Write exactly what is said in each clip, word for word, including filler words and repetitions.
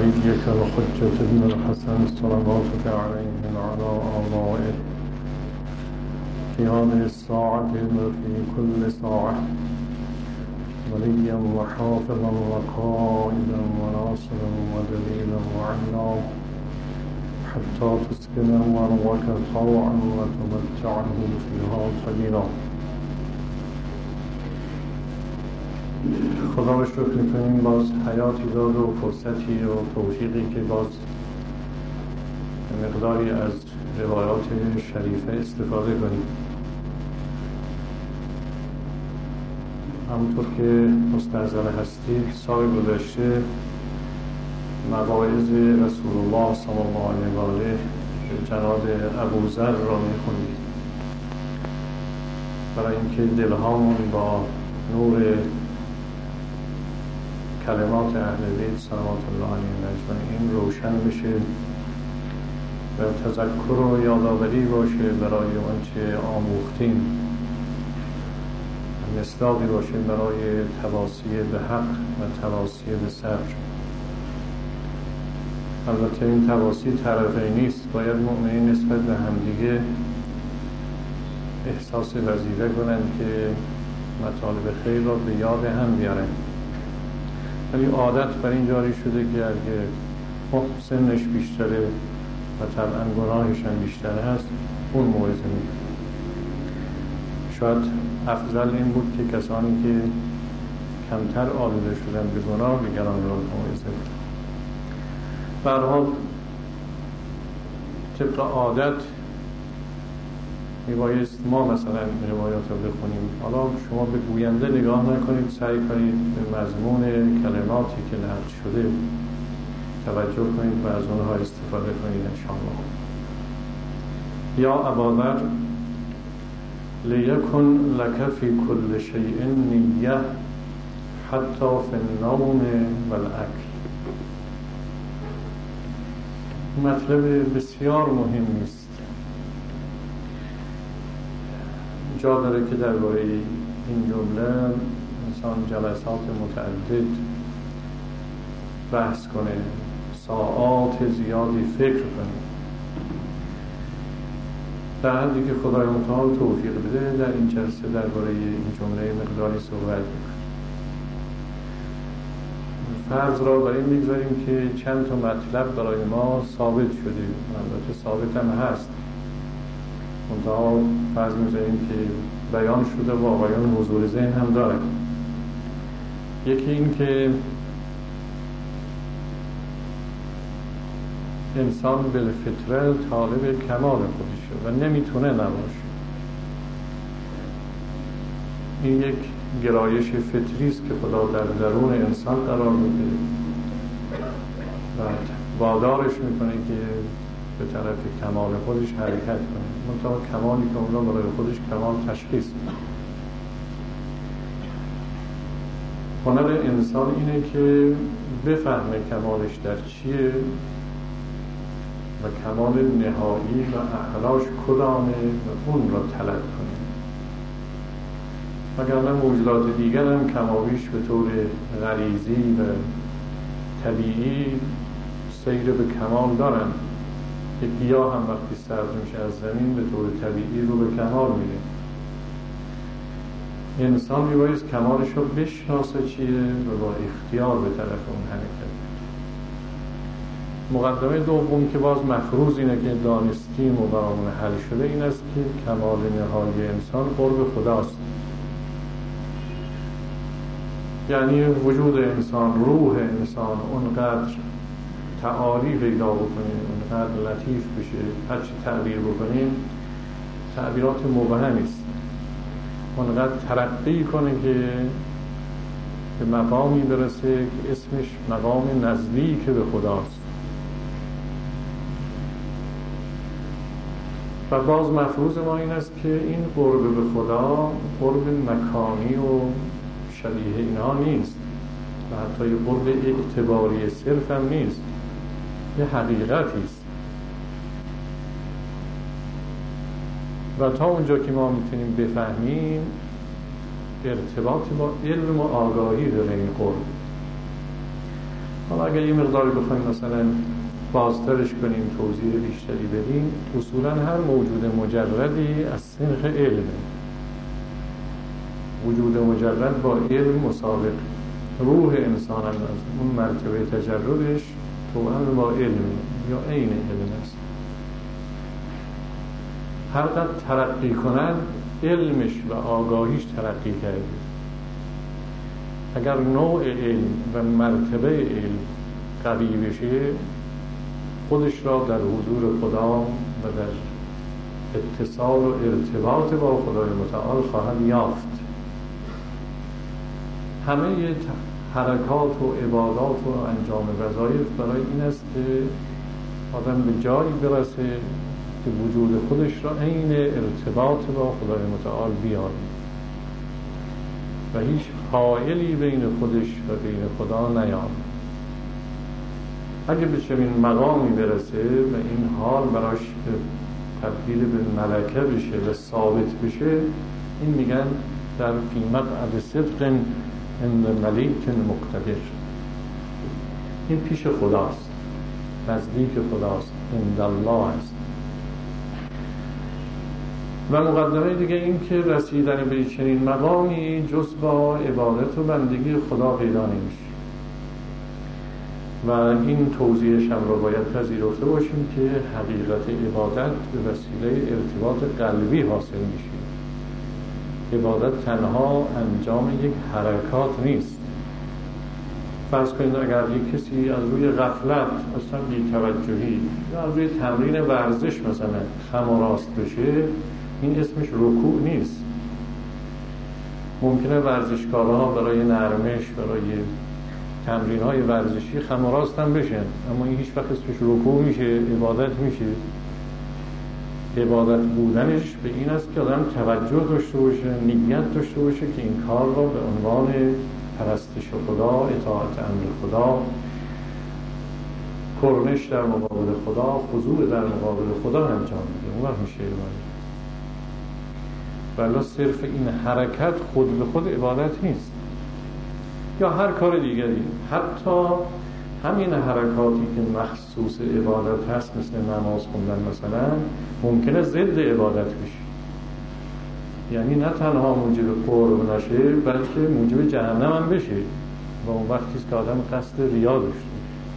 وليك الحجة ابن الحسن صلواتك عليه وعلى آبائه في هذه الساعة وفي كل ساعة وليا وحافظا وقائدا وناصرا ودليلا وعنا حتى تسكنه أرضك طوعا وتمتعه فيها طويلا. خدا رو شکر میکنیم باز حیاتی داد و فرصتی و توفیقی که باز مقداری از روایات شریفه استفاده کنیم. همونطور که مستحضر هستید سال گذشته مواعظ رسول الله صلی الله علیه و آله جناب ابوذر را میخونید برای اینکه دلهامون با نور کلمات اهل بیت صلوات الله علیهم اجمعین روشن بشه و تذکر و یادآوری باشه برای آنچه آموختیم، مصداقی باشه برای تواصی به حق و تواصی به صبر. البته این تواصی طرفی نیست، باید مؤمنین نسبت به همدیگه احساس وظیفه کنند که مطالب خیر را به یاد هم بیارن. ولی عادت بر این جاری شده که اگه سنش بیشتره و طبعا گناهش هم بیشتره هست اون موعظه میکنه. شاید افضل این بود که کسانی که کمتر آلوده شدن به گناه دیگران را موعظه کنند. به هر حال طبق عادت میبایست ما مثلا روایات رو بخونیم. حالا شما به گوینده نگاه نکنید، سعی کنید به مضمون کلماتی که نقل شده توجه کنید و از اونها استفاده کنید انشاءالله. یا اباذر لیکن لک فی کل شیء نیه حتی فی النوم والاکل. مطلب بسیار مهمی است. جا داره که درباره این جمله انسان جلسات متعدد بحث کنه، ساعات زیادی فکر کنه، در حدی که خدای متعال توفیق بده در این جلسه درباره این جمله مقداری صحبت کنه. فرض را برای این میگذاریم که چند تا مطلب برای ما ثابت شده، البته ثابت هم هست، منتها فرض می‌ذاریم که بیان شده و آقایان حضور ذهن هم داره. یکی این که انسان بالفطره طالب کمال خودشه و نمیتونه نباشه. این یک گرایش فطری است که خدا در درون انسان قرار میده و وادارش میکنه که به طرف کمال خودش حرکت کنه، منتها کمالی که اونها برای خودش کمال تشخیص میده. هنر انسان اینه که بفهمه کمالش در چیه و کمال نهایی و اعلاش کدامه و اون را طلب کنه. وگرنه موجودات دیگر هم کمابیش به طور غریزی و طبیعی سیر به کمال دارن. که گیاه هم وقتی سبز میشه از زمین به طور طبیعی رو به کمال میره. انسان میبایست کمالش رو بشناسه چیه و با اختیار به طرف اون حرکت. مقدمه دوم که باز مفروض اینه که دانستیم و برامون حل شده این است که کمال نهایی انسان قرب خداست. یعنی وجود انسان، روح انسان اونقدر تعالی پیدا بکنیم، اونقدر لطیف بشه، هرچی تعبیر بکنیم تعبیرات مبهمی است، اونقدر ترقی کنه که به مقامی برسه که اسمش مقام نزدیک به خداست. و باز مفروض ما این است که این قرب به خدا قرب مکانی و شبیه اینها نیست و حتی یه قرب اعتباری صرف هم نیست، یه حقیقتی است. و تا اونجا که ما میتونیم بفهمیم ارتباط با علم و آگاهی داره این قرب. حالا اگر یه مقداری بخوایم مثلا بازترش کنیم، توضیح بیشتری بدیم، اصولا هر موجود مجردی از سنخ علمه. وجود مجرد با علم مسابق. روح انسان هم از اون مرتبه تجردش توأم با علم یا عین علم است. هر قدر ترقی کنند علمش و آگاهیش ترقی کرده. اگر نوع علم و مرتبه علم قوی بشه، خودش را در حضور خدا و در اتصال و ارتباط با خدای متعال خواهد یافت. همه حرکات و عبادات و انجام وظایف برای این است که آدم به جایی برسه که وجود خودش را عین ارتباط با خدای متعال بیاره و هیچ حائلی بین خودش و بین خدا نیاد. اگه به چنین مقامی برسه و این حال براش تبدیل به ملکه بشه و ثابت بشه، این میگن در فی مقعد صدق عند ملیک مقتدر. این پیش خداست، نزدیک خداست، عند الله است. و مقدمه دیگه این که رسیدن به چنین مقامی جز با عبادت و بندگی خدا پیدا نمیشه. و این توضیحش هم رو باید پذیرفته باشیم که حقیقت عبادت به وسیله ارتباط قلبی حاصل میشه. عبادت تنها انجام یک حرکات نیست. فرض کنید اگر یک کسی از روی غفلت، اصلا بی‌توجهی یا از روی تمرین ورزش مثلا خم و راست بشه، این اسمش رکوع نیست. ممکنه ورزشکارها برای نرمش، برای تمرین‌های ورزشی خم و راست هم بشن، اما این هیچ وقت اسمش رکوع میشه، عبادت میشه. عبادت بودنش به این است که آدم توجه داشته باشه، نیت داشته باشه که این کار را به عنوان پرستش خدا، اطاعت امر خدا، کرنش در مقابل خدا، خضوع در مقابل خدا انجام میده. اون وقت میشه عبادت. ولی صرف این حرکت خود به خود عبادت نیست. یا هر کار دیگری، حتی همین حرکاتی که مخصوص عبادت هست مثل نماز خوندن مثلا، ممکنه ضد عبادت بشه. یعنی نه تنها موجب قرب نشه بلکه موجب جهنم هم بشه و اون وقتیست که آدم قصد ریا داشته.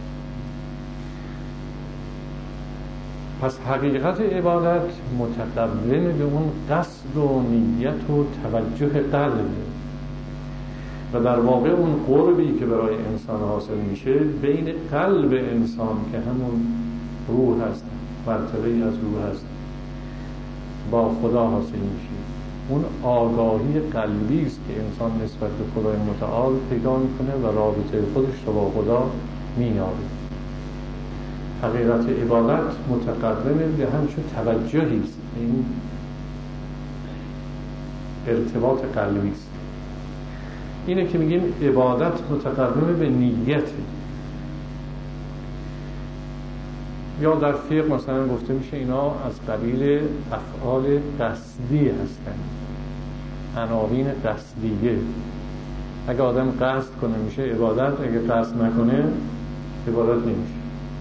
پس حقیقت عبادت متقوم به اون قصد و نیت و توجه قلبه و در واقع اون قربی که برای انسان حاصل میشه بین قلب انسان که همون روح هست، مرتبه‌ای از روح هست، با خدا حاصل میشه. اون آگاهی قلبی است که انسان نسبت به خدای متعال پیدا میکنه و رابطه خودش رو با خدا میاره. حقیقت عبادت متقدم به همچون توجهی است، این ارتباط قلبی است. اینه که میگیم عبادت متقدم به نیت. یا در فقه مثلا گفته میشه اینا از قبیل افعال قصدی هستن، عناوین قصدیه. اگه آدم قصد کنه میشه عبادت، اگه قصد نکنه عبادت نمیشه.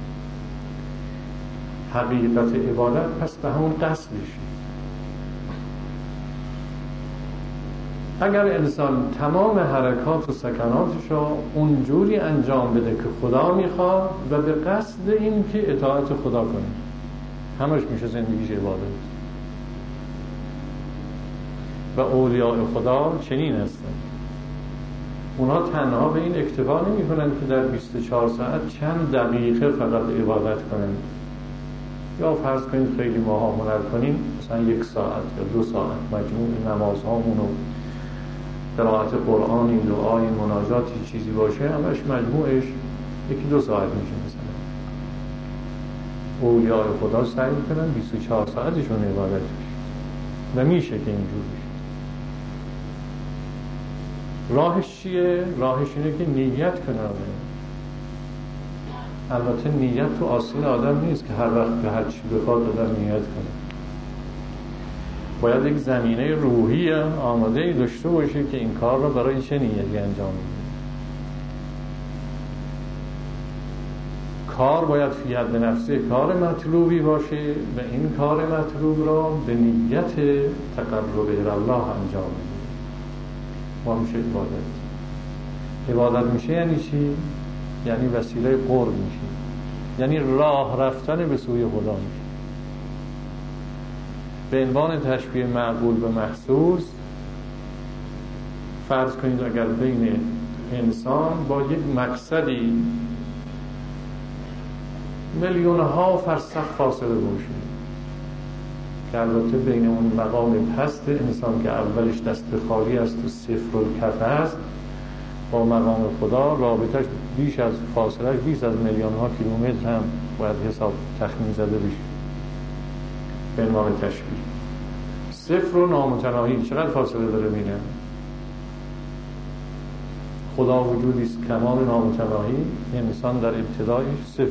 حقیقت عبادت پس به همون قصدش. اگر انسان تمام حرکات و سکناتش را اونجوری انجام بده که خدا میخواد و به قصد این که اطاعت خدا کنه، همش میشه زندگیش عبادت. و اولیاء خدا چنین هستن. اونا تنها به این اکتفا نمی کنن که در بیست و چهار ساعت چند دقیقه فقط عبادت کنن. یا فرض کنید خیلی ماها هنر کنیم مثلا یک ساعت یا دو ساعت مجموع نمازهامون و قرائت قرآنی، دعای، مناجاتی چیزی باشه، همش مجموعش یکی دو ساعت میشه. مثلا اولیاء خدا سعی میکنن بیست و چهار ساعتشون عبادت بشه و میشه که اینجور بشه. راهش چیه؟ راهش اینه که نیت کنه. البته نیت تو آستین آدم نیست که هر وقت به هر چی بخواد آدم نیت کنه. باید یک زمینه روحی آماده داشته باشه که این کار رو برای چه نیتی انجام میده. کار باید فی حد نفسه کار مطلوبی باشه و این کار مطلوب را به نیت تقرب الی الله انجام بدیم. ما میشه عبادت. عبادت میشه یعنی چی؟ یعنی وسیله قرب میشه، یعنی راه رفتن به سوی خدا میشه. به عنوان تشبیه معقول به محسوس، فرض کنید اگر بین انسان با یک مقصدی میلیون ها فرسخ فاصله باشه، که البته بین اون مقام پست انسان که اولش دست خالی است و صفر الکف است با مقام خدا رابطش بیش از فاصله بیش از میلیون ها کیلومتر هم باید حساب تخمین زده بشه به عنوان تشبیه. صفر و نامتناهی چقدر فاصله داره بینه؟ خدا وجودی است کمال نامتناهی، انسان در ابتدایش صفر.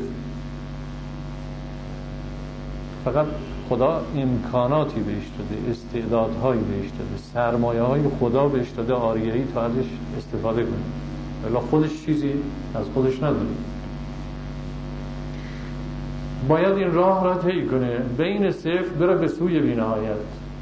فقط خدا امکاناتی بهش داده، استعدادهایی بهش داده، سرمایه های خدا بهش داده آریایی تا ازش استفاده کنه، ولی خودش چیزی از خودش نداره. باید این راه را طی کنه، بین صفر بره به سوی بی‌نهایت.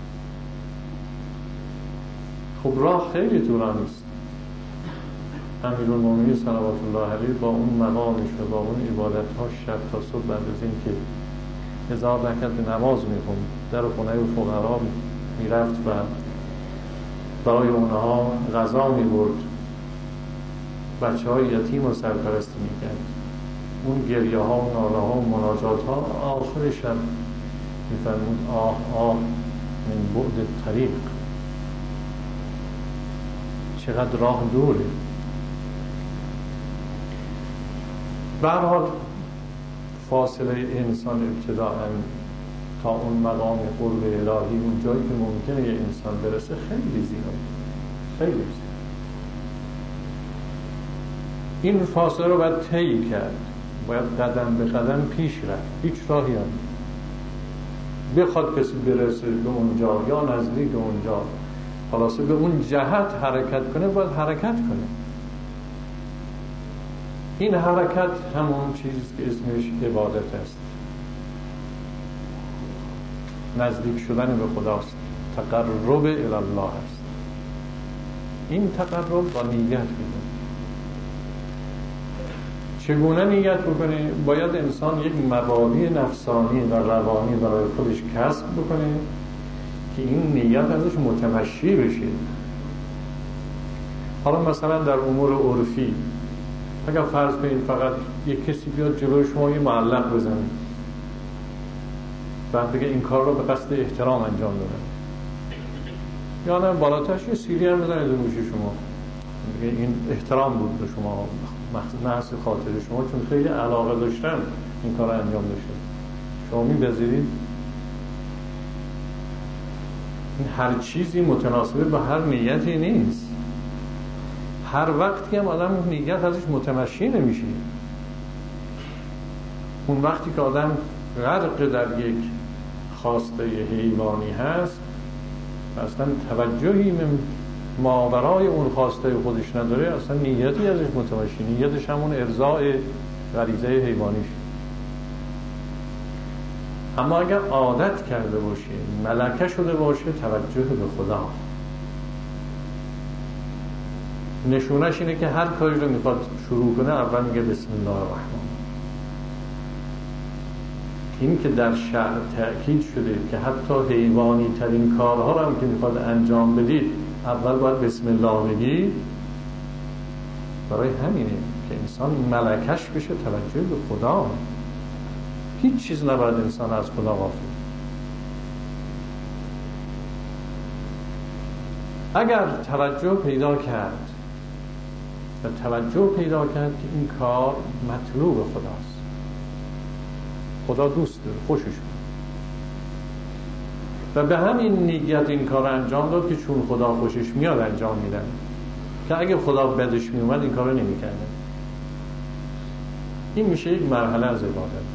خب راه خیلی طولانی است. امیرالمومنین صلوات الله علیه با اون مقامش و با اون عبادت‌ها شب تا صبح بعد از این که هزار رکعت نماز می‌خوند، در خونه فقرا میرفت و برای اونها غذا می‌برد، بچه‌های یتیم رو سرپرستی می‌کرد. اون گریه ها و ناله ها و مناجات ها آخر شب می‌فرمود آه آه من بعد طریق، چقدر راه دوره. به هر حال فاصله انسان ابتداءً تا اون مقام قرب الهی، اون جایی که ممکنه یه انسان برسه خیلی زیاد، خیلی زیاد. این فاصله رو باید طی کرد، باید قدم به قدم پیش رفت، هیچ راهی هم بخواد کسی برسه به اونجا یا نزدیک اونجا، خلاصه به اون جهت حرکت کنه، باید حرکت کنه. این حرکت همون چیزی که اسمش عبادت است، نزدیک شدن به خداست، تقرب الی الله است. این تقرب با نیت بکنه. چگونه نیت بکنه؟ باید انسان یک مبادی نفسانی و روانی برای خودش کسب بکنه که این نیت ازش متمشی بشه. حالا مثلا در امور عرفی اگر فرض کنید فقط یک کسی بیاد جلوی شما یه معلق بزنه، بعد بگه این کار رو به قصد احترام انجام دادن، یا نه بالاترش یه سیلی هم بزنه در گوش شما، بگه این احترام بود به شما، محض خاطر شما، چون خیلی علاقه داشتن این کار رو انجام داشتن، شما می‌پذیرید؟ این هر چیزی متناسب با هر نیتی نیست. هر وقتی هم آدم نیت ازش متمشی نمیشه. اون وقتی که آدم غرق در یک خواسته حیوانی هست، اصلا توجهی من ماورای اون خواسته خودش نداره، اصلا نیتی ازش متمشی، نیتش همون ارضاء غریزه حیوانیش. اما اگر عادت کرده باشه، ملکه شده باشه توجه به خدا، نشونش اینه که هر کاری رو میخواد شروع کنه اول میگه بسم الله الرحمن. این که در شرع تأکید شده که حتی حیوانی ترین کارها رو هم که میخواد انجام بدید اول باید بسم الله بگید، برای همینه که انسان ملکش بشه توجه به خدا. هیچ چیز نباید انسان از خدا غافل. اگر توجه پیدا کرد و توجه پیدا کرد که این کار مطلوب خداست، خدا دوست داره، خوشش میاد، و به همین نیت این کار انجام داد که چون خدا خوشش میاد انجام میدن، که اگه خدا بدش میومد این کار رو نمیکردن. این میشه یک مرحله از عبادت،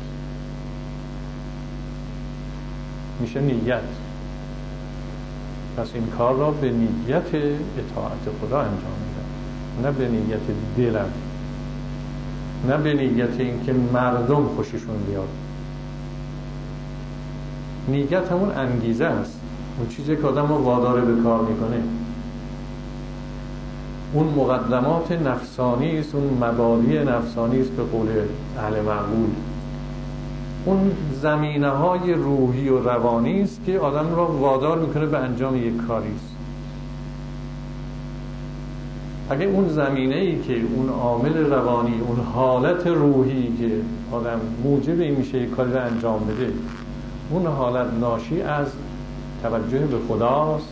میشه نیت. پس این کار را به نیت اطاعت خدا انجام میدن، نه به نیت دلم. نه به نیت این که مردم خوششون بیاد. نیت همون انگیزه است، اون چیزی که آدم رو وادار به کار میکنه، اون مقدمات نفسانی است، اون مبادی نفسانی است به قول اهل معقول، اون زمینه های روحی و روانی است که آدم را وادار میکنه به انجام یک کاری است. اگه اون زمینه ای که اون عامل روانی، اون حالت روحی که آدم موجب این میشه یک کاری را انجام بده، اون حالت ناشی از توجه به خداست،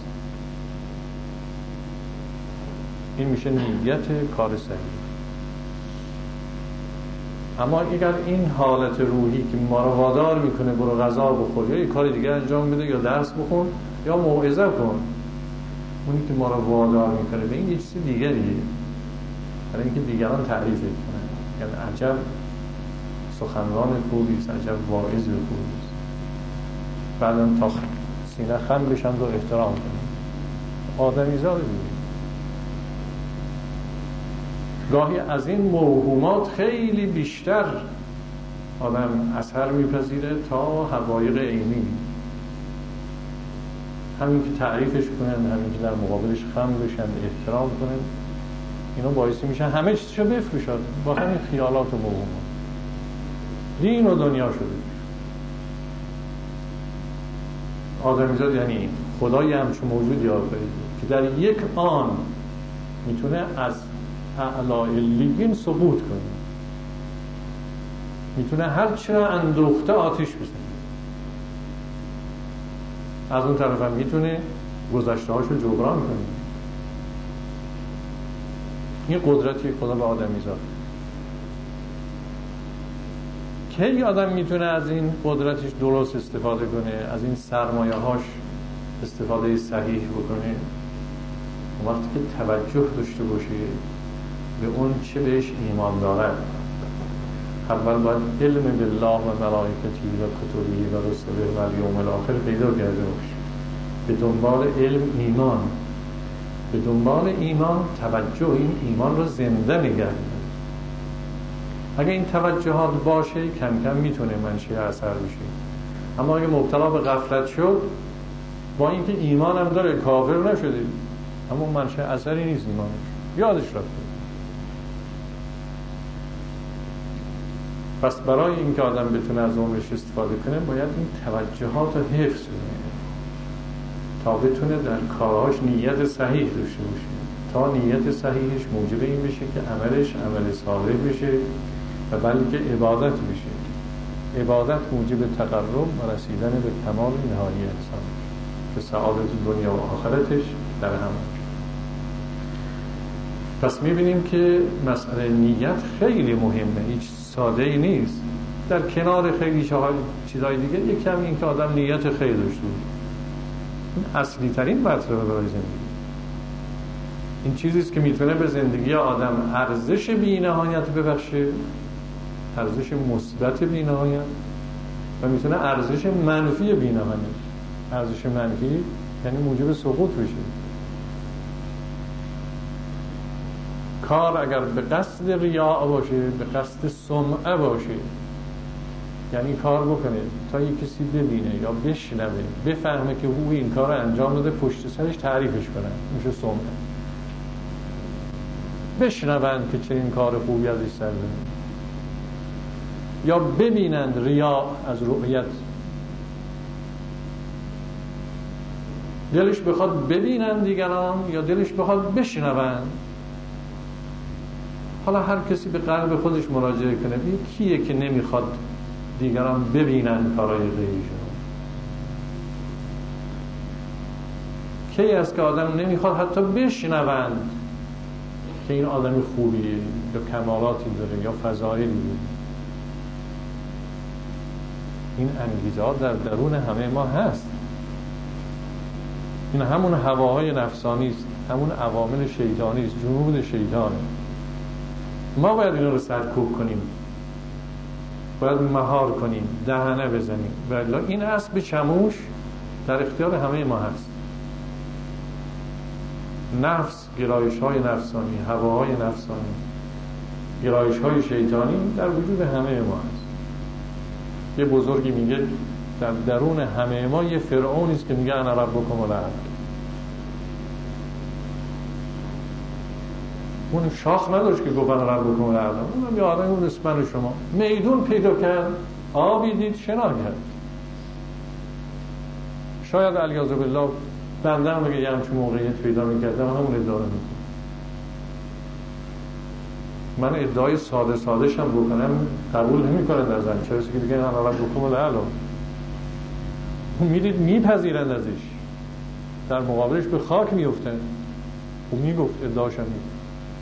این میشه نیت کار صحیح. اما اگر این حالت روحی که ما رو وادار میکنه برو غذا بخور یا یک کار دیگه انجام بده یا درس بخون یا موعظه کن، اونی که ما رو وادار میکنه به این یه چیز دیگریه، برای اینکه دیگران تعریف کنن، یعنی عجب سخنران خوبی است، عجب واعظ خوبی است، بعداً تا سینه خم بشن و احترام کنن. آدمی زاده دیگه. گاهی از این موهومات خیلی بیشتر آدم اثر میپذیره تا حقایق عینی. همین که تعریفش کنن، همین که در مقابلش خم بشن، احترام کنن، اینا باعثی میشن همه چیزشو بفروشن با همین خیالات و موهومات. دین و دنیا شده آدمیزاد، یعنی این خدای همچون موجودی آفریده که در یک آن میتونه از اعلی لیگین سقوط کنه، میتونه هر چی را اندوخته آتش بزنه، از اون طرف هم میتونه گذشته هاشو جبران کنه. این قدرتی خدا به آدمی زاد. کی آدم میتونه از این قدرتش درست استفاده کنه، از این سرمایه هاش استفاده صحیح بکنه؟ وقتی که توجه داشته باشه به اون چه بهش ایمان داره. اول باید علم بالله و ملائکتی و کتبی و رسله و الیوم الاخر پیدا کرده باشه، به دنبال علم ایمان، به دنبال ایمان توجه، این ایمان رو زنده نگه داره. اگه این توجهات باشه کم کم میتونه منشأ اثر بشه. اما اگه مبتلا به غفلت شد، با اینکه ایمان هم داره، کافر نشده، اما منشأ اثری نیست، ایمانش یادش رفته. پس برای اینکه آدم بتونه از عمرش استفاده کنه باید این توجهات رو حفظ کنه تا بتونه در کارهاش نیت صحیح داشته باشه، تا نیت صحیحش موجب این بشه که عملش عمل صالح بشه و بلکه عبادت بشه. عبادت موجب تقرب و رسیدن به کمال نهایی انسان که سعادت دنیا و آخرتش در هم. پس میبینیم که مسئله نیت خیلی مهمه، هیچ ساده ای نیست. در کنار خیلی چیزهای دیگه یک کم این که آدم نیت خیر داشته باشه، این اصلی ترین مطلب برای زندگی. این چیزیست که میتونه به زندگی آدم ارزش بی‌نهایت ببخشه، ارزش مثبت بی‌نهایت، و میتونه ارزش منفی بی‌نهایت. ارزش منفی یعنی موجب سقوط بشه. کار اگر به قصد ریاء باشه، به قصد سمعه باشه، یعنی کار بکنه تا یک کسی ببینه یا بشنوه، بفهمه که او این کار رو انجام داده، پشت سرش تعریفش کنه، میشه سمعه. بشنوند که چه این کار خوبی ازش سر زنه، یا ببینند ریاء از رؤیت، دلش بخواد ببینند دیگران یا دلش بخواد بشنوند. حالا هر کسی به قلب خودش مراجعه کنه، ببین کیه که نمیخواد دیگران ببینن کارهای غیریشون؟ کی است که آدم نمیخواد حتی بشنوند که این آدم خوبیه یا کمالاتی داره یا فضایلی داره؟ این انگیزه ها در درون همه ما هست. این همون هواهای نفسانی است، همون عوامل شیطانی است، جنود شیطانه. ما باید این رو سرکوب کنیم، باید مهار کنیم، دهنه بزنیم. ولی این اسب چموش در اختیار همه ما هست. نفس، گرایش های نفسانی، هواهای نفسانی، گرایش های شیطانی در وجود همه ما هست. یه بزرگی میگه در درون همه ما یه فرعونی است که میگه انا ربکم الاعلی. اون شاخ نداشت که گفت انا ربکم الاعلی، اونم یه آدم اون اسمن شما میدون پیدا کرد، آبی دید شنا کرد. شاید علیاذ بالله بنده هم بگه یه همچون موقعیت پیدا میکردم من همون ادعا میکنم. من ادعای ساده ساده شم بکنم قبول نمی کنند از من، چرا که دیگه انا ربکم الاعلی میدید میپذیرند ازش، در مقابلش به خاک میفته. او میگفت ادعاشم میگفت.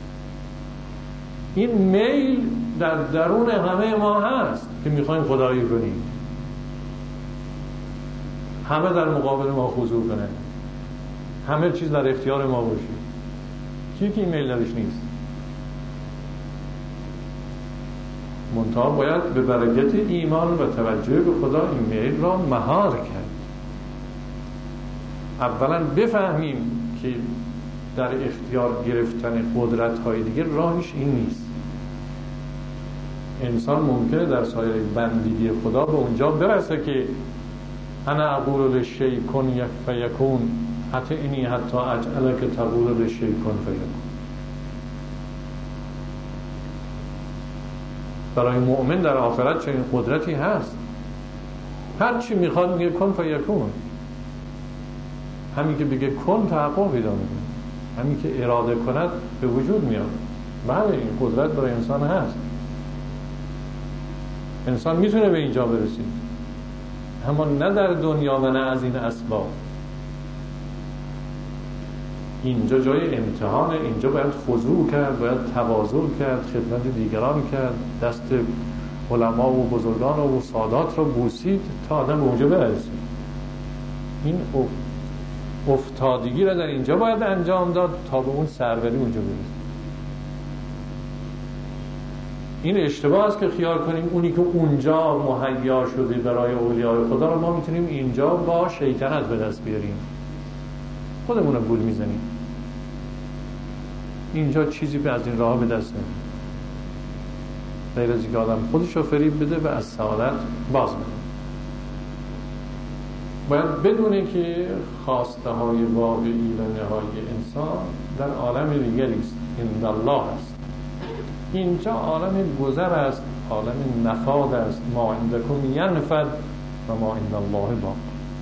این میل در درون همه ما هست که میخوایم خدایی کنیم، همه در مقابل ما خضوع کنه، همه چیز در اختیار ما باشه. کی که این میل درش نیست؟ منتها باید به برکت ایمان و توجه به خدا این میل را مهار کرد. اولا بفهمیم که در اختیار گرفتن قدرت های دیگه راهش این نیست. انسان ممکنه در سایه بندگی خدا به اونجا برسه که انا اقول للشیء کن فیکون حتی اینی حتی اجعلک تقول للشیء کن فیکون. برای مؤمن در آخرت چنین قدرتی هست، هر چی میخواد میگه کن فیکون. همین که بگه کن تحقق پیدا میکنه، همین که اراده کند به وجود میاد. بله این قدرت برای انسان هست، انسان میتونه به اینجا برسید، اما نه در دنیا و نه از این اسباب. اینجا جای امتحانه، اینجا باید خضوع کرد، باید تواضع کرد، خدمت دیگران کرد، دست علما و بزرگان و سادات رو بوسید تا آدم به اونجا برسید. این افتادگی را در اینجا باید انجام داد تا به اون سروری اونجا برسید. این اشتباه است که خیال کنیم اونی که اونجا مهیا شده برای اولیاء خدا رو ما میتونیم اینجا با شیطنت به دست بیاریم، خودمون رو گول میزنیم. اینجا چیزی به از این راه به دست نمید، غیر از اینکه آدم خودش رو فریب بده و از سعادت باز بده. باید بدونه که خواسته های واقعی و نهایی انسان در عالم دیگری است، عند الله است. اینجا عالم گذر است، عالم نفاد است. ما عندکم ینفد و ما عند الله باق.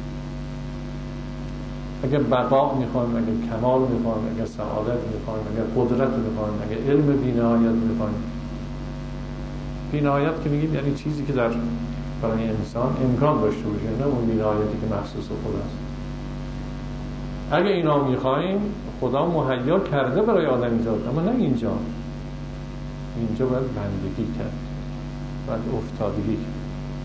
اگر بقا میخوایم، اگر کمال میخوایم، اگر سعادت میخوایم، اگر قدرت میخوایم، اگر علم بی‌نهایت میخوایم. بی‌نهایت که میگیم یعنی چیزی که در برای انسان امکان داشته باشه، نه اون بی‌نهایتی که مخصوص خداست. اگر اینا میخوایم خدا مهیا کرده برای آدم ایجاد، اما نه اینجا. اینجا باید بندگی کرد، باید افتادگی کرد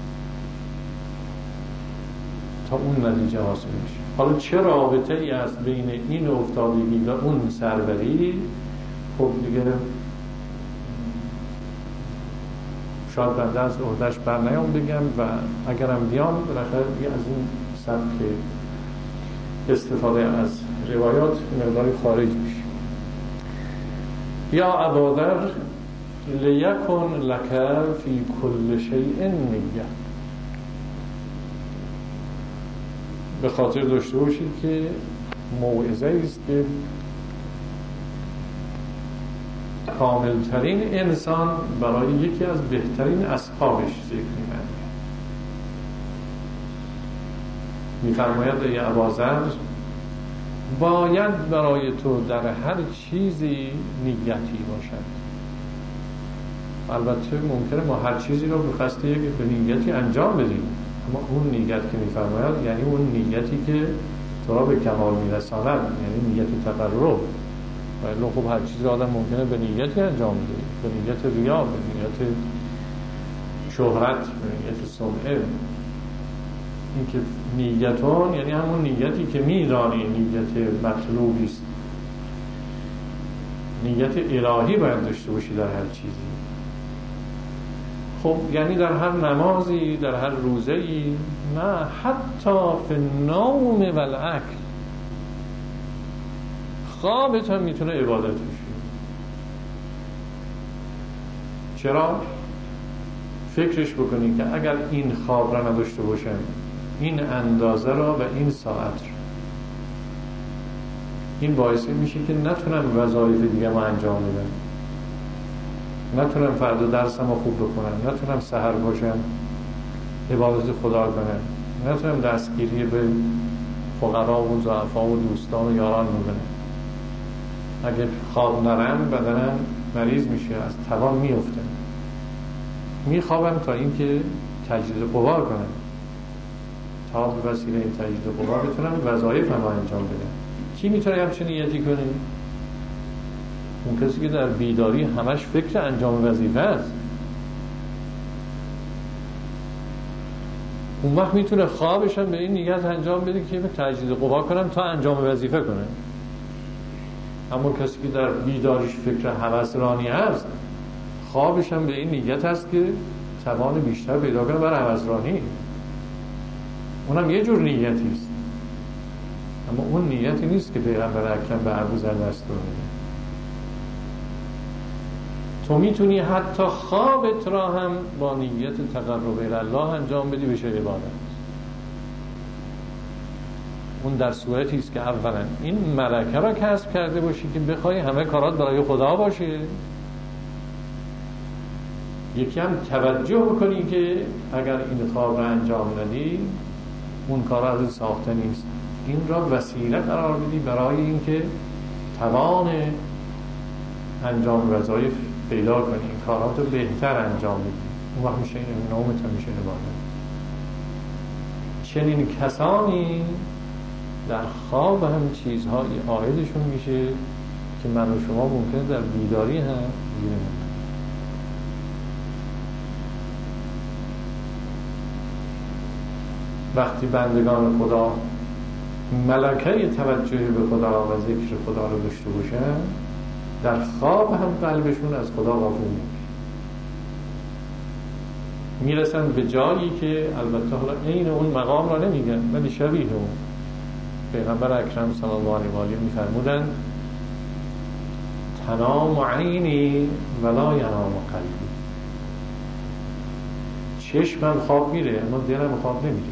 تا اون نتیجه حاصل میشه. حالا چه رابطه ای است بین این افتادگی و اون سروری؟ خب دیگه شاید بنده از عهده‌اش بر نیام بگم و اگرم بیام بالاخره از این سبک استفاده از روایات مقداری خارج میشه. یا ابادر لیکن لک فی کل شیء نیه. به خاطر داشته باشید که موعظه است که کاملترین انسان برای یکی از بهترین اصحابش ذکر می‌کنه. می‌فرماید ای ابازر باید برای تو در هر چیزی نیتی باشد. البته ممکنه ما هر چیزی رو به قصد یک نیتی انجام بدیم، اما اون نیت که می‌فرماید یعنی اون نیتی که تو را به کمال می‌رساند، یعنی نیت تقرب. ولی خب هر چیزی آدم ممکنه به نیتی انجام بده، به نیت ریا، به نیت شهرت، به نیت سمعه. این که نیتون یعنی همون نیتی که میدانی نیت مطلوبی است، نیت الهی باید داشته باشی در هر چیزی. خب یعنی در هر نمازی، در هر روزه‌ای، نه حتی فی النوم و الاکل. خوابت هم میتونه عبادت بشه. چرا؟ فکرش بکنید که اگر این خواب را نداشته باشم، این اندازه را و این ساعت را، این باعث میشه که نتونم وظایف دیگه ما انجام بدم، نتونم فردا درسم رو خوب بکنم، نتونم سحر باشم عبادت خدا کنم، نتونم دستگیری به فقرا و ضعفا و دوستان و یاران بکنم. اگه خواب نرم بدنم مریض میشه، از توان میفته. میخوابم تا اینکه تجدید قوا کنم، تا به وسیله این تجدید قوا بتونم وظایفم رو انجام بدم. کی میتونه همچین نیتی کنه؟ اون کسی که در بیداری همش فکر انجام وظیفه است. اون وقت میتونه خوابش هم به این نیت انجام بده که تجدید قوا کنم تا انجام وظیفه کنه. اما کسی که در بیداریش فکر هوسرانی هست، خوابش هم به این نیت هست که توان بیشتر پیدا کنه برای هوسرانی. اونم یه جور نیتی است، اما اون نیتی نیست که پیغمبر اکرم به ابوذر دستور میده. تو میتونی حتی خوابت را هم با نیت تقرب الی الله انجام بدی، بشه عبادت. اون در صورتی است که اولا این ملکه را کسب کرده باشی که بخوای همه کارات برای خدا باشه، یکی هم توجه بکنی که اگر این خواب را انجام ندی اون کار از ساخته نیست، این را وسیله قرار بدی برای اینکه توان انجام وظایف پیدا کنی، این کارات رو بهتر انجام بدی. اون وقت میشه این نومت هم میشه عبادت. چنین کسانی در خواب هم چیزهایی عایدشون میشه که من و شما ممکنه در بیداری هم گیر نکنیم. وقتی بندگان خدا ملکه توجه به خدا و ذکر خدا رو داشته باشن، در خواب هم قلبشون از خدا غافل میشه، میرسن به جایی که البته حالا عین اون مقام را نمیگن ولی شبیه اون. پیغمبر اکرم صلی الله علیه و آله میفرمودند تنام عینی ولا ینام قلبی. چشمم خواب میره اما دلم خواب نمیره.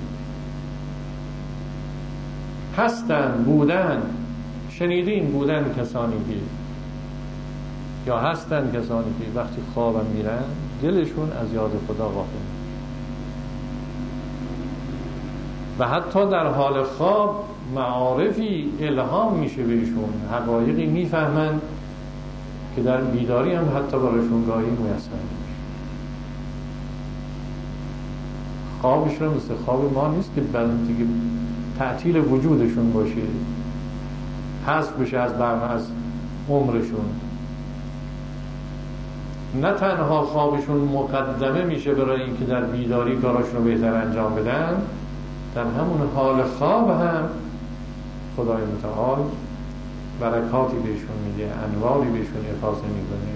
هستن بودن شنیدین بودن کسانی که یا هستن کسانی که وقتی خوابم میرن دلشون از یاد خدا غافل و حتی در حال خواب معارفی الهام میشه بهشون، حقایقی میفهمن که در بیداری هم حتی برایشون گاهی میسر میشه. خوابشون مثل خواب ما نیست که بعد دیگه تعطیل وجودشون باشه، حذف بشه از برنامه از عمرشون. نه تنها خوابشون مقدمه میشه برای اینکه در بیداری کاراشون رو بهتر انجام بدن، در همون حال خواب هم خدای متعال برکاتی بهشون میده، انواری بهشون افاضه میکنه.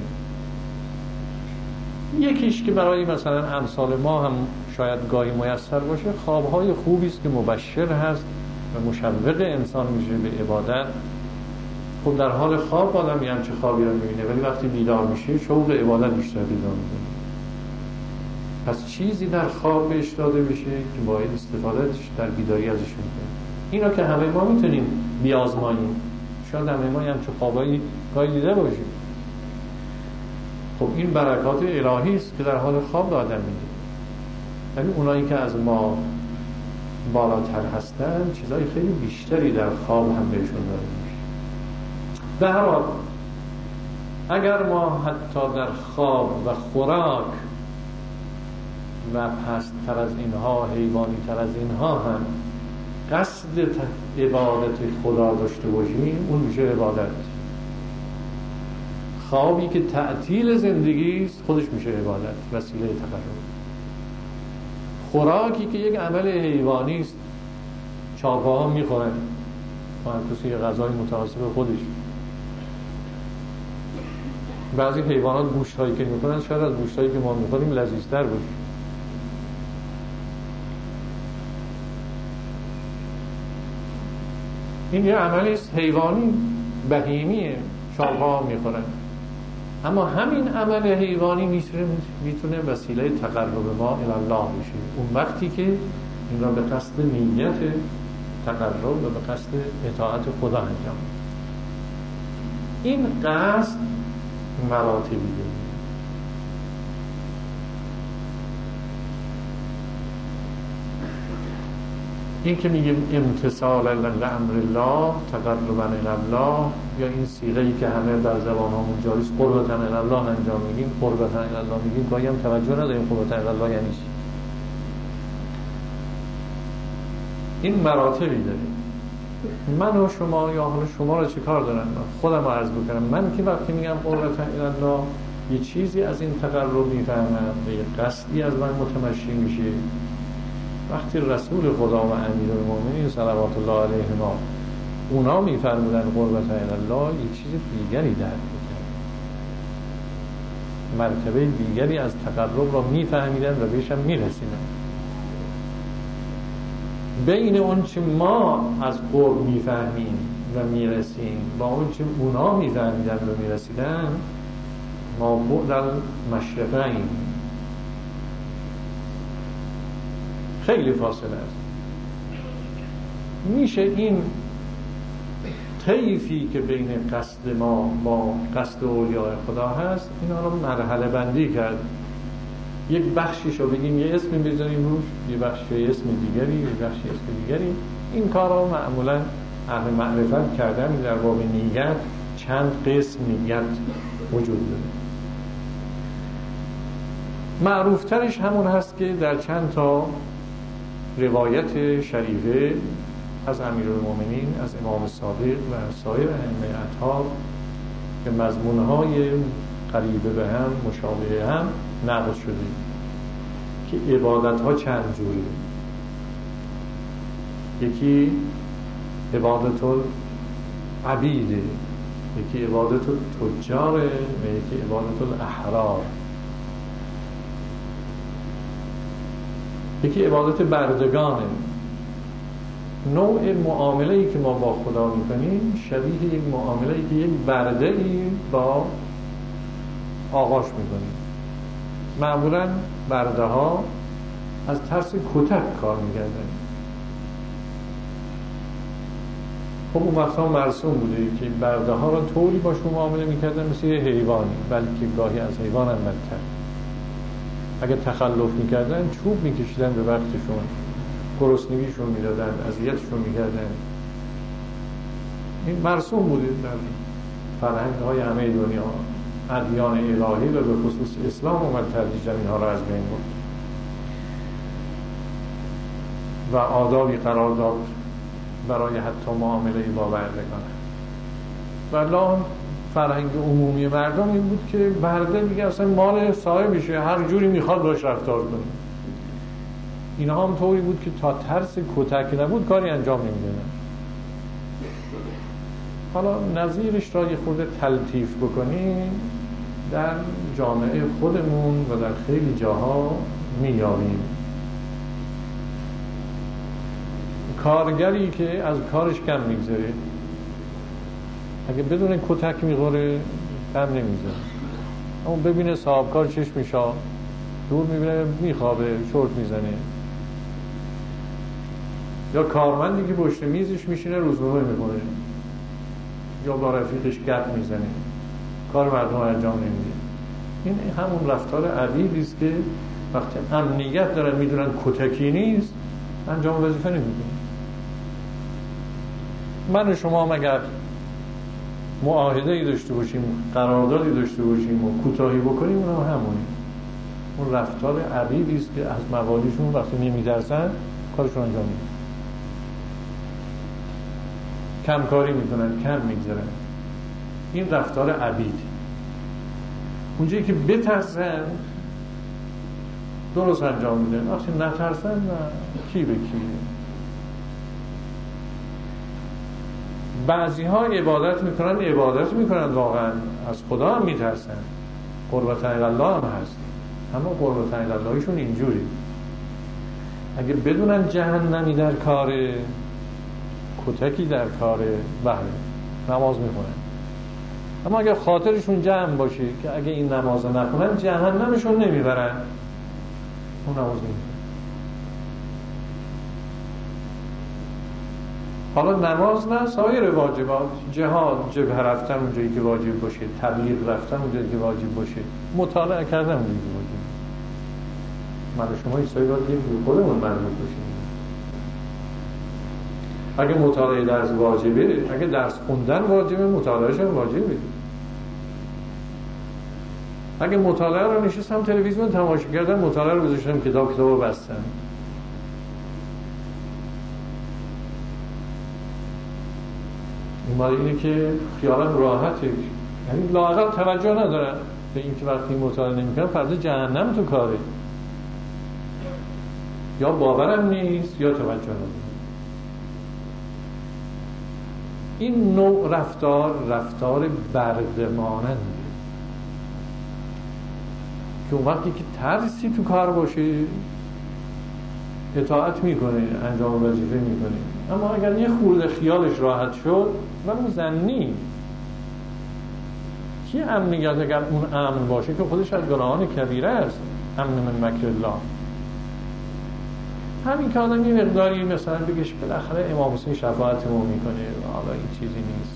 یکیش که برای مثلا امثال ما هم شاید گاهی میسر باشه، خوابهای خوبی است که مبشر هست و مشوق انسان میشه به عبادت. خب در حال خواب آدم یه همچه خوابی رو میبینه ولی وقتی بیدار میشه شوق عبادت بیشتر پیدا میکنه. پس چیزی در خواب بهش داده بشه که باید استفادهش در بیداری ازش میکنه. اینا که همه ما میتونیم بیازماییم، شاید همه ما همچه خوابایی گاهی دیده باشیم. خب این برکات الهی است که در حال خواب آدم میده. یعنی اونایی که از ما بالاتر هستن چیزای خیلی بیشتری در خواب هم بهشون داده میشه. به هر حال اگر ما حتی در خواب و خوراک و پست‌تر از اینها، حیوانی تر از اینها هم قصد عبادت خدا داشته باشیم، اون میشه عبادت. خوابی که تعطیل زندگی است خودش میشه عبادت، وسیله تقرب. خوراکی که یک عمل حیوانی است، چاپاها میخورن و کسی غذای متوسط خودش. بعضی حیوانات گوشت هایی که میکنن شاید از گوشت هایی که ما میخوریم لذیذتر باشه. این یه عملی است حیوانی، بهیمیه، چاپاها میخورن. اما همین عمل حیوانی میتونه میتونه وسیله تقرب ما الی الله بشه اون وقتی که این را به قصد نیت تقرب و به قصد اطاعت خدا انجام. این قصد مراتبی داره. این که میگیم امتثال لامر الله تقربا الی الله، یا این صیغه‌ای که همه در زبانمون جاری است قربتا الی الله انجام میگیم، قربتا الی الله میگیم، گاهی هم توجه نداریم قربتا الی الله یعنی چی. این مراتبی داره. من و شما یا حالا شما را چه کار دارن؟ خودم رو عرض بکنم. من که وقتی میگم قربتا الی الله یه چیزی از این تقرب میفهمم و یه قصدی از من متمشی میشه. وقتی رسول خدا و امیرالمومنین صلوات الله علیهما اونا میفرمودن قربتا الی الله، یه چیز دیگری درک میکردن، مرتبه دیگری از تقرب را میفهمیدن و بهش هم میرسیدن. بین اون چه ما از قرب میفهمیم و میرسیم با اون چه اونا میفهمیدن و میرسیدن، ما بعد المشرقین، خیلی فاصله است. میشه این طیفی که بین قصد ما با قصد اولیاء خدا هست اینا رو مرحله بندی کرد. یک بخشیشو بگیم یه اسمی بذاریم روش، یه بخشی یه اسم دیگری، یه بخشی اسم دیگری. این کار رو معمولا اهل معرفت کردن. در باب نیت چند قسم نیت وجود داره. معروفترش همون هست که در چند تا روایت شریفه از امیرالمومنین، از امام صادق و سایر ائمه اطهار که مضمونهای قریبه به هم مشابه هم نقل شده که عبادت ها چند جوره. یکی عبادت العبیده، یکی عبادت التجار و یکی عبادت الاحرار، یکی عبادت بردگانه. نوع معامله‌ای که ما با خدا می‌کنیم شبیه یک معامله‌ای که یک برده‌ای با آقاش می‌کنیم. معمولاً برده‌ها از ترس کتک کار می‌کردن. خب اون وقتا مرسوم بوده که برده‌ها را طوری باشون معامله می‌کردن مثل یه حیوانی، بلکه گاهی از حیوان هم بدتر. اگه تخلف می‌کردن چوب می‌کشیدن به وقتشون، گرسنگیشون میدادن، اذیتشون میکردن. این مرسوم بوده در فرهنگ‌های همه دنیا. ادیان الهی و به خصوص اسلام اومد تدریجاً اینها را از بین برد و آدابی قرار داد برای حتی معامله با بردگان. والله فرهنگ عمومی مردم این بود که برده دیگه اصلا مال صاحبشه، هر جوری میخواد باش رفتار کنه. اینها هم طوری بود که تا ترس کتک نبود کاری انجام نمیدادن. حالا نظیرش را یه خورده تلطیف بکنیم در جامعه خودمون و در خیلی جاها میابیم. کارگری که از کارش کم میگذاره اگه بدون کتک میخوره کم نمیگذاره، اما ببینه صاحب کار چشمشا دور میبینه میخوابه چرت میزنه، یا کارمندی که پشت میزش میشینه روزنامه میخونه یا با رفیقش گپ میزنه، کار مردم انجام نمیده. این همون رفتار عبیدی است که وقتی امنیت دارن میدونن کتکی نیست انجام وظیفه نمیکنه. من و شما مگر معاهده‌ای داشته باشیم، قراردادی داشته باشیم و کوتاهی بکنیم، اونم همونه. اون رفتار عبیدی است که از موالیشون وقتی نمیترسن کارشون انجام میدن، کم کاری میکنن، کم میگذارن. این رفتار عبید. اونجایی که بترسن درست انجام میدن، وقتی نترسن نه کی به کی. بعضی ها عبادت میکنن عبادت میکنن واقعا از خدا هم میترسن، قربتا الی الله هم هست، اما قربتا الی اللهشون اینجوری اگه بدونن جهنمی در کاره، کتکی در کاره، بله نماز میخونن، اما اگر خاطرشون جمع باشه که اگه این نماز نخونن جهنمشون نمیبرن، اون نماز نمیبرن. حالا نماز نه، سایر واجبات، جهاد، جبهه رفتن اونجایی که واجب باشه، تبلیغ رفتن اونجایی که واجب باشه، مطالعه کردن اونجایی که واجب. من شما ایسایی باید یه خودمون مربوط باشیم. اگه مطالعه درس واجبه، اگه درس خوندن واجبه، مطالعهش هم واجبه. اگه مطالعه رو نشستم تلویزیون تماشا کردم، مطالعه رو گذاشتم کتاب کتاب رو بستم. این مال اینه که خیالم راحته، یعنی لااقل توجه ندارن به این که وقتی مطالعه نمی‌کنم فردا جهنم تو کاره، یا باورم نیست یا توجه ندارم. این نوع رفتار رفتار بردماننده که اون وقتی که ترسی تو کار باشه اطاعت میکنه، انجام وظیفه میکنه. اما اگر یه خورده خیالش راحت شد و اون زنی کی امن نگه، اگر اون امن باشه که خودش از گناهان کبیره است، امن من مکر الله. همین که آدم یه مقداری مثلا بگش بالاخره امام حسین شفاعتمون میکنه، حالا این چیزی نیست،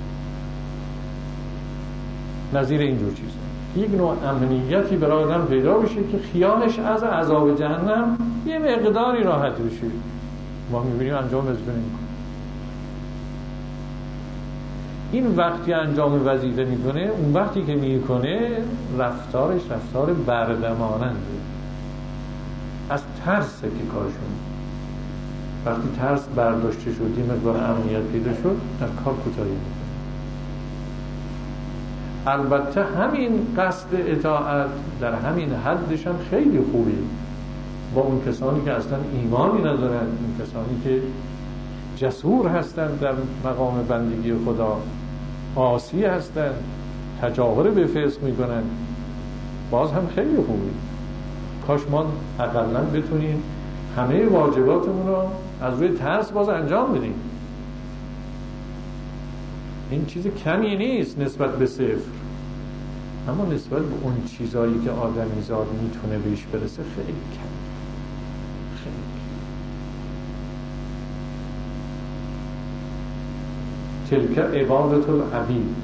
نظیر اینجور چیزه، یک نوع امنیتی برای آدم پیدا بشه که خیالش از عذاب جهنم یه مقداری راحت بشه. ما میبینیم انجام وظیفه نمیکنه. این وقتی انجام وظیفه میکنه، اون وقتی که میکنه رفتارش رفتار بردماننده، از ترسه که کارشون. وقتی ترس برداشته شد، یه مقدار امنیت پیدا شد، در کار کوتاهی میکنه. البته همین قصد اطاعت در همین حدش هم خیلی خوبه با اون کسانی که اصلا ایمانی ندارن، اون کسانی که جسور هستن در مقام بندگی خدا، عاصی هستن، تجاور به فسق میکنن، باز هم خیلی خوبه. کاش ما اقلا بتونیم همه واجباتمون رو از روی ترس باز انجام بدیم. این چیز کمی نیست نسبت به صفر، اما نسبت به اون چیزایی که آدمیزاد میتونه بهش برسه خیلی کم. تلک عبادت العبید.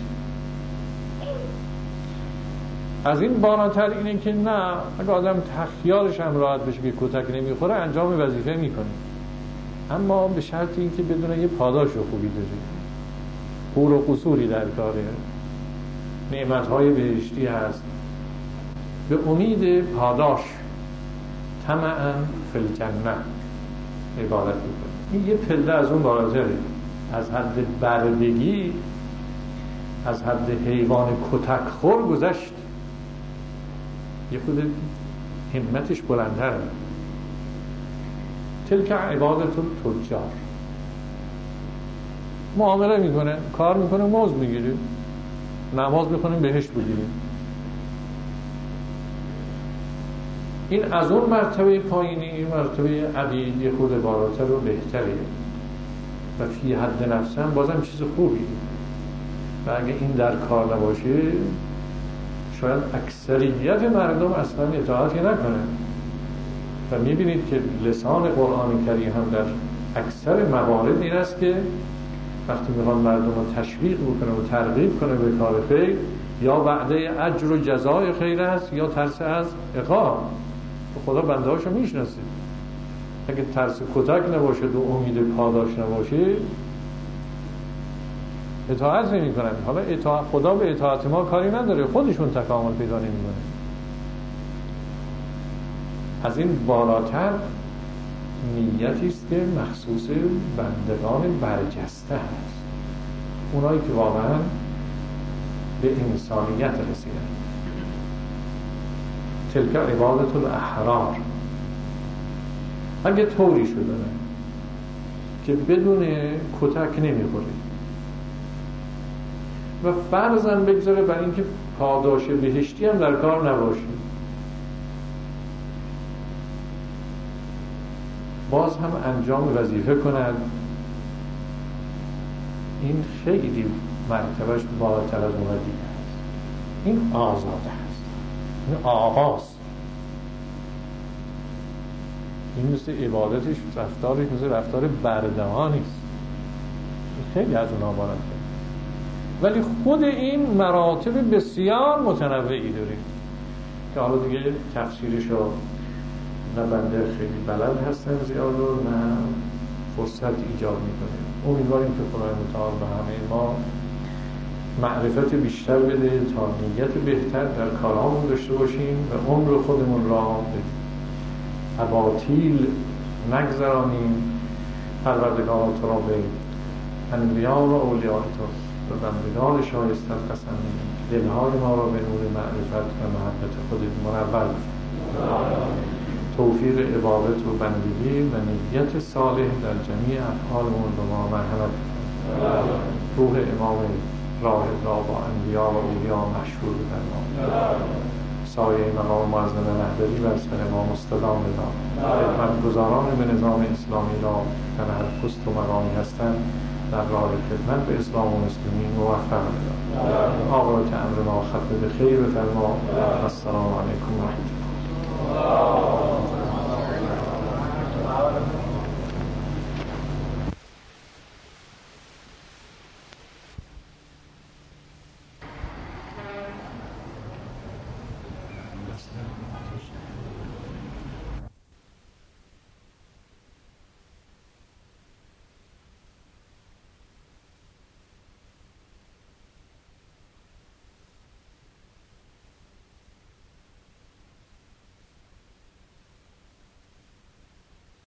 از این بالاتر اینه که نه، اگه آدم خیالش هم راحت بشه که کتک نمیخوره انجام وظیفه میکنه، اما به شرط اینکه بدونه یه پاداش خوبی داره، قور و قصوری در کاره، نعمتهای بهشتی هست، به امید پاداش طمعاً فی الجنه عبادت میکنه. این یه پله از اون بالاتره، از حد بردگی، از حد حیوان کتک خور گذشت، یه خود همتش بلندتر. تلک عبادت التجار. معامله میکنه، کار میکنه، مزد میگیره، نماز میکنه، بهشت بگیره. این از اون مرتبه پایینی، این مرتبه عبید یه خود بالاتر و بهتره و فی حد نفسن بازم چیز خوبی. و اگه این در کار نباشه شاید اکثریت مردم اصلا اطاعتی نکنن. و میبینید که لسان قرآن کریم هم در اکثر موارد این است که وقتی میخوان مردم رو تشویق بکنه و ترغیب کنه به کار خیر، یا وعده اجر و جزای خیر است یا ترس از عقاب. خدا بنده هاشو میشناسه. اگه ترس کتک نباشه و امید پاداش نباشه اطاعت نمی کنن. حالا اطاعت، خدا به اطاعت ما کاری نداره، خودشون تکامل پیدا نمی کنن. از این بالاتر نیتی است که مخصوص بندگان برجسته هست، اونایی که واقعا به انسانیت رسیدن. تلک عبادت الاحرار. اگه طوری شده که بدون کتک نمیخوره و فرضاً بگذاره برای اینکه پاداش بهشتی هم در کار نباشه، باز هم انجام وظیفه کنند، این خیلی مرتبهش بالاتر از اون دیگه است. این آزاده هست، این آغاز، این مثل عبادتش رفتارش مثل رفتار بردهانی است، خیلی از اونها بالاتر. ولی خود این مراتب بسیار متنوعی داریم که حالا دیگه تفسیرشو نه بنده خیلی بلد هستم زیاد و نه فرصت ایجاد میکنه. امیدواریم که خدای متعال به همه ما معرفت بیشتر بده تا نیت بهتر در کارامون داشته باشیم و عمر خودمون را به اباطیل نگذرانیم. پروردگار تو را به انبیا و اولیاء تو و بندگان شایسته قسم می‌دهیم دلهای ما را به نور معرفت و محبت خودت منور کن. توفیق عبادت و بندگی و نیت صالح در جمیع افعالمون به ما مرحمت کن. روح امام راهب را با انبیا و اولیاء مشهور در ما، سایه مقام معظم رهبری بر سر ما مستدام بدار. خدمتگزاران به نظام اسلامی را در هر پست و مقامی هستند در راه خدمت به اسلام و مسلمین موفق بدار. عاقبت امر ما ختم به خیر بفرما. السلام علیکم و رحمت الله.